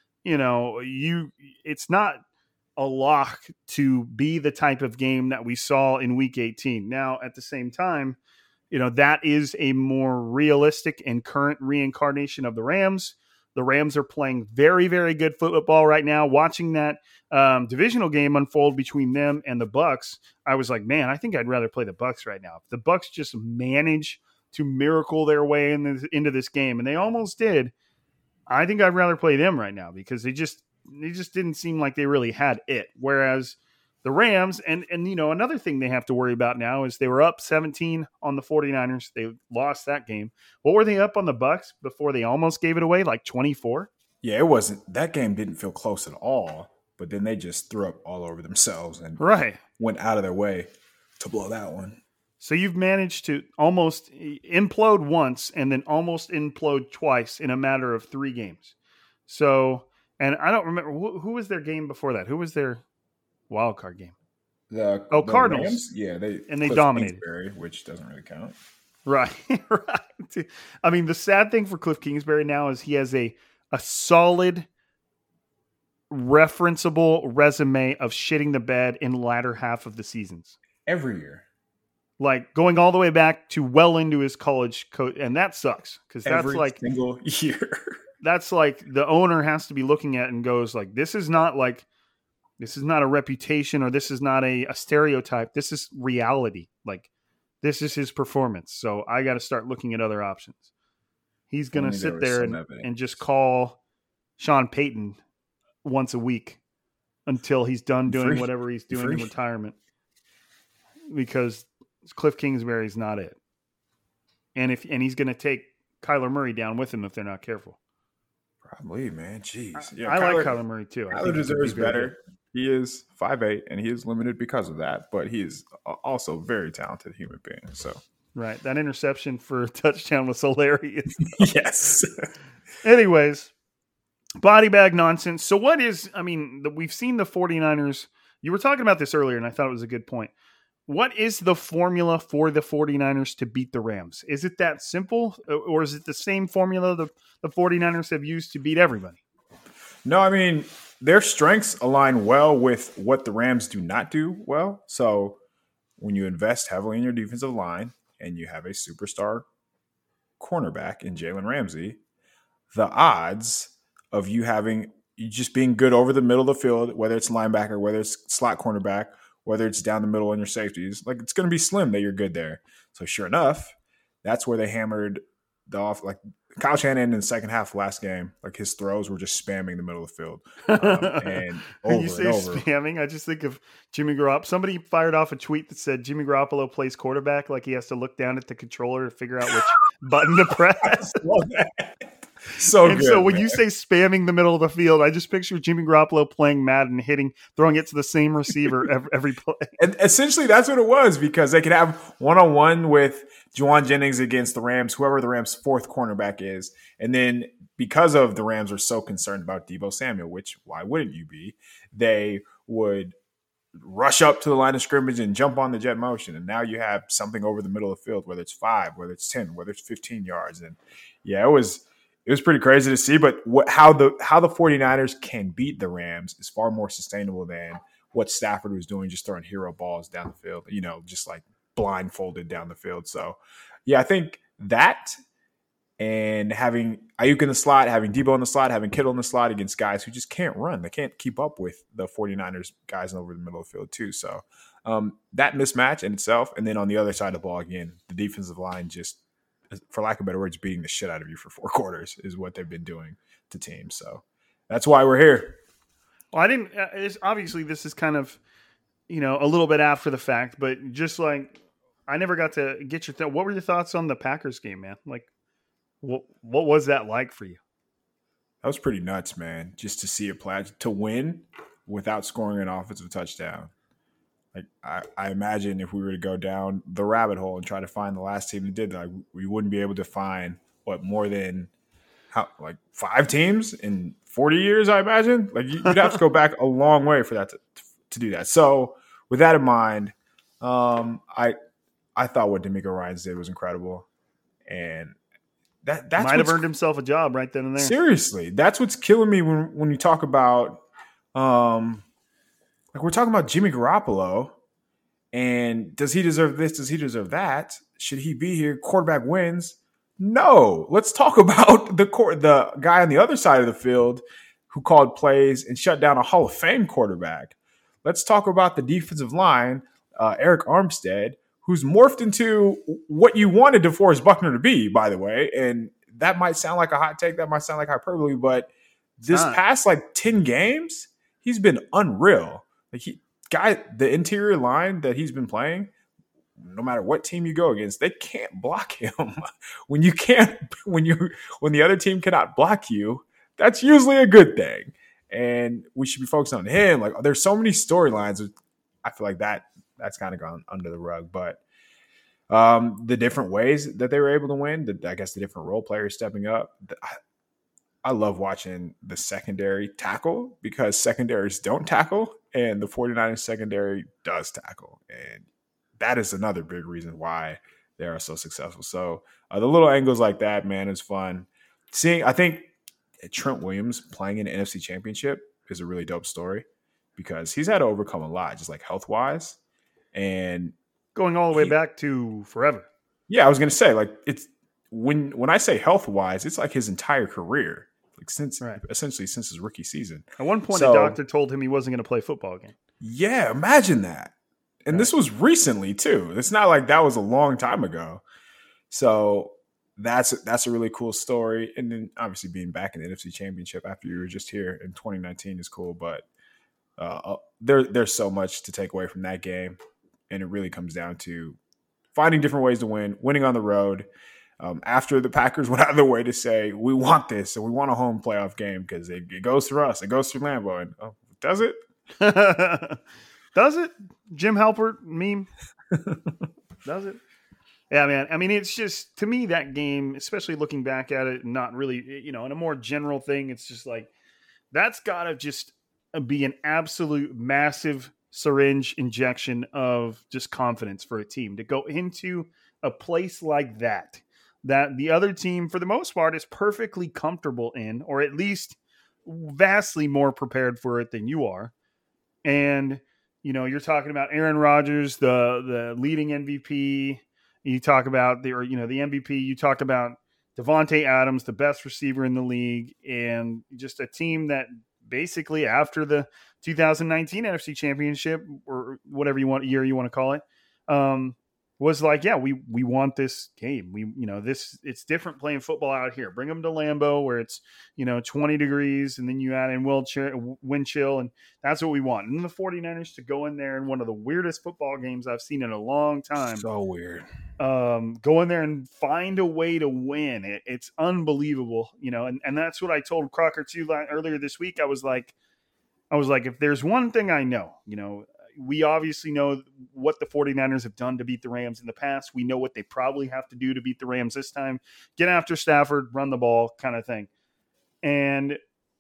it's not a lock to be the type of game that we saw in week 18. Now, at the same time, that is a more realistic and current reincarnation of the Rams. The Rams are playing very, very good football right now. Watching that divisional game unfold between them and the Bucs, I was like, man, I think I'd rather play the Bucs right now. If the Bucs just manage to miracle their way into this game, and they almost did. I think I'd rather play them right now because they just didn't seem like they really had it. Whereas the Rams, and another thing they have to worry about now is they were up 17 on the 49ers. They lost that game. What were they up on the Bucs before they almost gave it away, like 24? Yeah, it wasn't. That game didn't feel close at all, but then they just threw up all over themselves and went out of their way to blow that one. So you've managed to almost implode once and then almost implode twice in a matter of 3 games. So, and I don't remember who was their game before that. Who was their wild card game? The Cardinals. Rams? Yeah, they dominated, Kingsbury, which doesn't really count. Right, right. I mean, the sad thing for Cliff Kingsbury now is he has a solid, referenceable resume of shitting the bed in the latter half of the seasons. Every year. Like going all the way back to well into his college coach, and that sucks because that's like single year. That's like the owner has to be looking at and goes like, this is not a reputation or this is not a stereotype. This is reality. Like this is his performance. So I got to start looking at other options. He's going to sit there and just call Sean Payton once a week until he's done doing whatever he's doing in retirement, because Cliff Kingsbury is not it. And he's going to take Kyler Murray down with him if they're not careful. Probably, man. Jeez. Yeah, I like Kyler Murray too. Kyler deserves better. He is 5'8", and he is limited because of that, but he is also a very talented human being. So right. That interception for a touchdown was hilarious. Yes. Anyways, body bag nonsense. So what is, we've seen the 49ers. You were talking about this earlier, and I thought it was a good point. What is the formula for the 49ers to beat the Rams? Is it that simple, or is it the same formula the 49ers have used to beat everybody? No, their strengths align well with what the Rams do not do well. So when you invest heavily in your defensive line and you have a superstar cornerback in Jalen Ramsey, the odds of you just being good over the middle of the field, whether it's linebacker, whether it's slot cornerback, whether it's down the middle on your safeties, like it's going to be slim that you're good there. So sure enough, that's where they hammered like Kyle Shanahan in the second half of last game, like his throws were just spamming the middle of the field. And over you say and over. Spamming, I just think of Jimmy Garoppolo. Somebody fired off a tweet that said Jimmy Garoppolo plays quarterback like he has to look down at the controller to figure out which button to press. So and good, so when man. you say spamming the middle of the field, I just picture Jimmy Garoppolo playing Madden, throwing it to the same receiver every play. And essentially that's what it was, because they could have one-on-one with Juwan Jennings against the Rams, whoever the Rams' fourth cornerback is. And then because of the Rams are so concerned about Deebo Samuel, which why wouldn't you be, they would rush up to the line of scrimmage and jump on the jet motion. And now you have something over the middle of the field, whether it's 5, whether it's 10, whether it's 15 yards. And yeah, it was pretty crazy to see, but how the 49ers can beat the Rams is far more sustainable than what Stafford was doing, just throwing hero balls down the field, just like blindfolded down the field. So, yeah, I think that and having Ayuk in the slot, having Deebo in the slot, having Kittle in the slot against guys who just can't run. They can't keep up with the 49ers guys over the middle of the field too. So that mismatch in itself, and then on the other side of the ball, again, the defensive line just, for lack of better words, beating the shit out of you for 4 quarters is what they've been doing to teams. So that's why we're here. Well, obviously this is kind of, a little bit after the fact, but just like I never got to get your what were your thoughts on the Packers game, man? Like what was that like for you? That was pretty nuts, man. Just to see it play, to win without scoring an offensive touchdown. Like I imagine if we were to go down the rabbit hole and try to find the last team that did that, we wouldn't be able to find more than 5 teams in 40 years. I imagine you'd have to go back a long way for that to do that. So with that in mind, I thought what DeMeco Ryans did was incredible, and that might have earned himself a job right then and there. Seriously, that's what's killing me when you talk about we're talking about Jimmy Garoppolo, and does he deserve this? Does he deserve that? Should he be here? Quarterback wins. No, let's talk about the guy on the other side of the field who called plays and shut down a Hall of Fame quarterback. Let's talk about the defensive line, Eric Armstead, who's morphed into what you wanted DeForest Buckner to be, by the way. And that might sound like a hot take. That might sound like hyperbole, but this past 10 games, he's been unreal. The interior line that he's been playing, no matter what team you go against, they can't block him. when the other team cannot block you, that's usually a good thing. And we should be focused on him. There's so many storylines. I feel like that's kind of gone under the rug. But the different ways that they were able to win, I guess the different role players stepping up. I love watching the secondary tackle because secondaries don't tackle and the 49ers secondary does tackle. And that is another big reason why they are so successful. So the little angles like that, man, is fun. I think Trent Williams playing in the NFC Championship is a really dope story because he's had to overcome a lot, just health-wise. And going all the way back to forever. Yeah, I was going to say, it's when I say health-wise, it's his entire career. Essentially since his rookie season. At one point, a doctor told him he wasn't going to play football again. Yeah, imagine that. And this was recently too. It's not like that was a long time ago. So that's a really cool story. And then obviously being back in the NFC Championship after you were just here in 2019 is cool. But there's so much to take away from that game, and it really comes down to finding different ways to win, winning on the road. After the Packers went out of their way to say, we want this and we want a home playoff game because it goes through us. It goes through Lambeau. And does it? Does it? Jim Halpert meme? Does it? Yeah, man. I mean, it's just, to me, that game, especially looking back at it, not really, in a more general thing, it's just that's got to just be an absolute massive syringe injection of just confidence for a team to go into a place like that the other team, for the most part, is perfectly comfortable in, or at least vastly more prepared for it than you are. And, you're talking about Aaron Rodgers, the leading MVP. You talk about the MVP. You talk about Devontae Adams, the best receiver in the league, and just a team that basically after the 2019 NFC Championship, or whatever year you want to call it, was we want this game. It's different playing football out here. Bring them to Lambeau where it's, 20 degrees and then you add in wind chill, and that's what we want. And the 49ers to go in there in one of the weirdest football games I've seen in a long time. So weird. Go in there and find a way to win. It's unbelievable, and that's what I told Crocker too earlier this week. I was like, if there's one thing I know, we obviously know what the 49ers have done to beat the Rams in the past. We know what they probably have to do to beat the Rams this time. Get after Stafford, run the ball kind of thing. And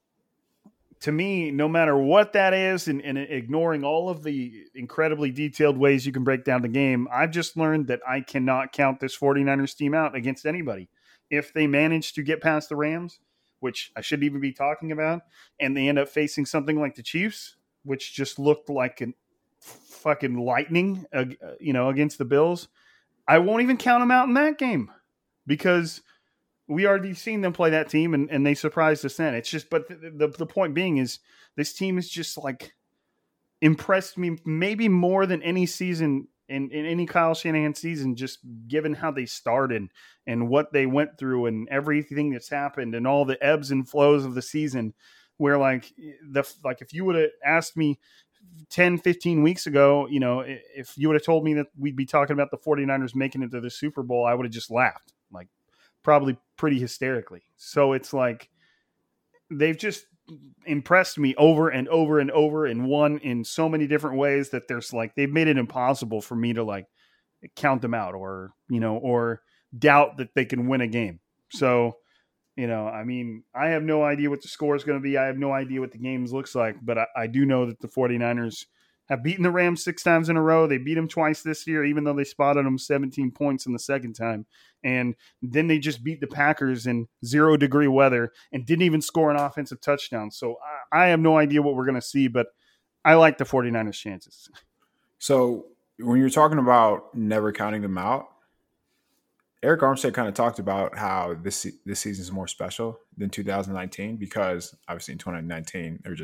to me, no matter what that is, and ignoring all of the incredibly detailed ways you can break down the game, I've just learned that I cannot count this 49ers team out against anybody. If they manage to get past the Rams, which I shouldn't even be talking about, and they end up facing something like the Chiefs, which just looked like an fucking lightning, against the Bills, I won't even count them out in that game because we already seen them play that team and they surprised us then. It's just, but the point being is this team is just impressed me maybe more than any season in any Kyle Shanahan season, just given how they started and what they went through and everything that's happened and all the ebbs and flows of the season, where if you would have asked me 10, 15 weeks ago, if you would have told me that we'd be talking about the 49ers making it to the Super Bowl, I would have just laughed, probably pretty hysterically. So it's they've just impressed me over and over and over and won in so many different ways that there's they've made it impossible for me to count them out or doubt that they can win a game. So, I have no idea what the score is going to be. I have no idea what the games looks like, but I do know that the 49ers have beaten the Rams 6 times in a row. They beat them twice this year, even though they spotted them 17 points in the second time. And then they just beat the Packers in 0-degree weather and didn't even score an offensive touchdown. So I have no idea what we're going to see, but I like the 49ers' chances. So when you're talking about never counting them out, Eric Armstead kind of talked about how this season is more special than 2019 because obviously in 2019 they were just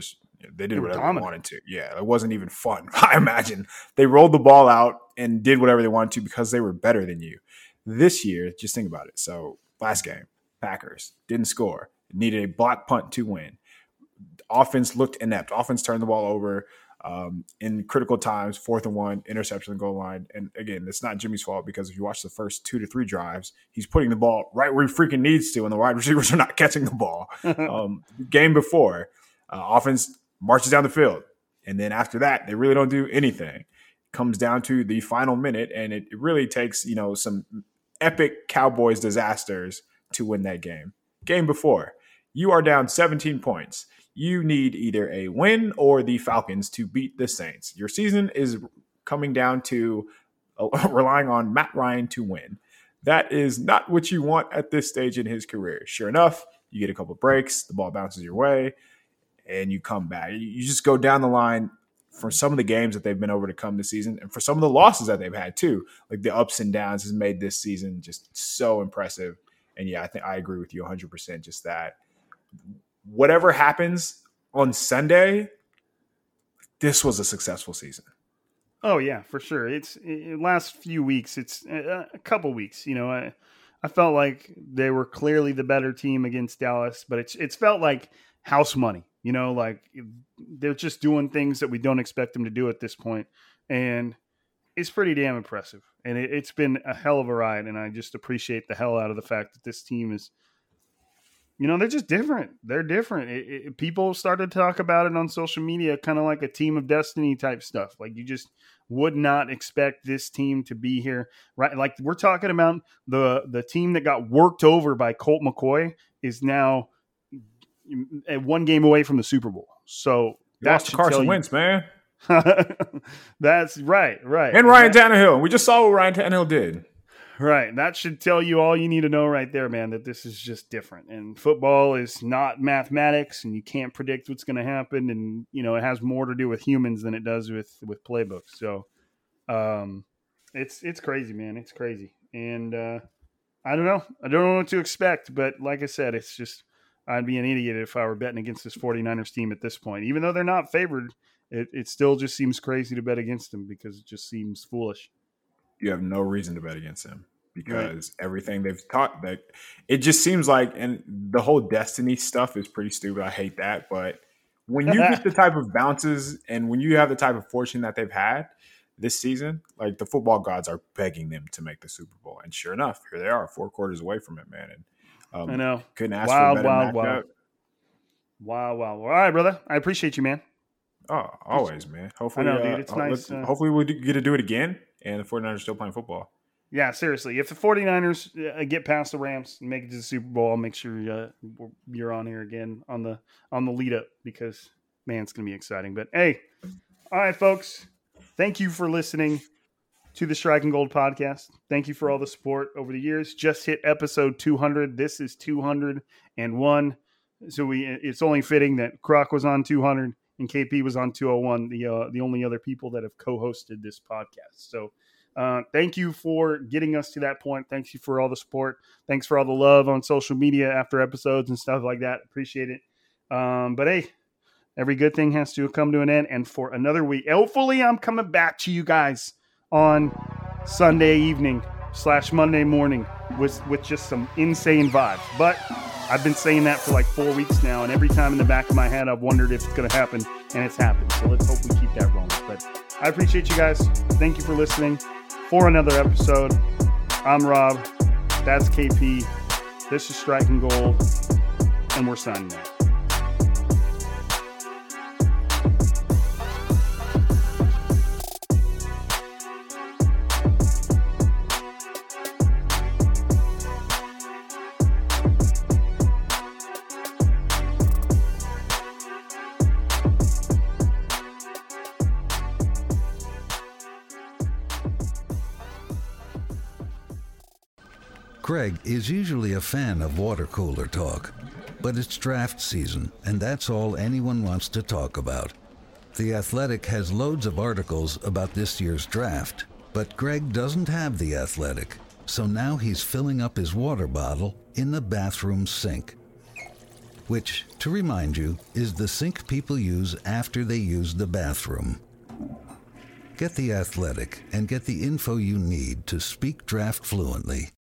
They did whatever they wanted to. Yeah, it wasn't even fun. I imagine they rolled the ball out and did whatever they wanted to because they were better than you. This year, just think about it. So last game, Packers didn't score, needed a block punt to win. Offense looked inept. Offense turned the ball over in critical times, 4th and 1, interception on the goal line. And again, it's not Jimmy's fault because if you watch the first 2 to 3 drives, he's putting the ball right where he freaking needs to, and the wide receivers are not catching the ball. Game before, offense marches down the field. And then after that, they really don't do anything. Comes down to the final minute, and it really takes, some epic Cowboys disasters to win that game. Game before, you are down 17 points. You need either a win or the Falcons to beat the Saints. Your season is coming down to relying on Matt Ryan to win. That is not what you want at this stage in his career. Sure enough, you get a couple breaks, the ball bounces your way, and you come back. You just go down the line for some of the games that they've been overcome this season and for some of the losses that they've had too. Like the ups and downs has made this season just so impressive. And yeah, I think I agree with you 100%. Just that whatever happens on Sunday, this was a successful season. Oh yeah, for sure. It's last few weeks. It's a couple weeks. I felt like they were clearly the better team against Dallas, but it's felt like house money. Like they're just doing things that we don't expect them to do at this point, and it's pretty damn impressive. And it's been a hell of a ride, and I just appreciate the hell out of the fact that this team is. They're just different. They're different. People started to talk about it on social media, kind of like a team of destiny type stuff. Like you just would not expect this team to be here, right? Like we're talking about the team that got worked over by Colt McCoy is now one game away from the Super Bowl. So that's Carson Wentz, man. That's right. And Ryan Tannehill. We just saw what Ryan Tannehill did. Right. That should tell you all you need to know right there, man, that this is just different. And football is not mathematics, and you can't predict what's going to happen. And, it has more to do with humans than it does with playbooks. So it's crazy, man. It's crazy. And I don't know. I don't know what to expect. But like I said, it's just I'd be an idiot if I were betting against this 49ers team at this point. Even though they're not favored, it still just seems crazy to bet against them because it just seems foolish. You have no reason to bet against them because everything they've taught, that it just seems like, and the whole destiny stuff is pretty stupid. I hate that. But when you get the type of bounces and when you have the type of fortune that they've had this season, like the football gods are begging them to make the Super Bowl. And sure enough, here they are 4 quarters away from it, man. And I know. Couldn't ask for a better matchup. Wow. All right, brother. I appreciate you, man. Oh, always, man. Hopefully, I know, dude. It's nice. Hopefully we'll get to do it again. And the 49ers are still playing football. Yeah, seriously. If the 49ers get past the Rams and make it to the Super Bowl, I'll make sure you're on here again on the lead up because, man, it's going to be exciting. But, hey, all right, folks. Thank you for listening to the Striking Gold podcast. Thank you for all the support over the years. Just hit episode 200. This is 201. So it's only fitting that Croc was on 200. And KP was on 201, the only other people that have co-hosted this podcast. So thank you for getting us to that point. Thank you for all the support. Thanks for all the love on social media after episodes and stuff like that. Appreciate it. But hey, every good thing has to come to an end. And for another week, hopefully I'm coming back to you guys on Sunday evening / Monday morning with just some insane vibes. But I've been saying that for like 4 weeks now, and every time in the back of my head, I've wondered if it's going to happen, and it's happened. So let's hope we keep that rolling. But I appreciate you guys. Thank you for listening for another episode. I'm Rob. That's KP. This is Striking Gold, and we're signing out. Craig is usually a fan of water cooler talk, but it's draft season, and that's all anyone wants to talk about. The Athletic has loads of articles about this year's draft, but Greg doesn't have The Athletic, so now he's filling up his water bottle in the bathroom sink. which, to remind you, is the sink people use after they use the bathroom. Get The Athletic and get the info you need to speak draft fluently.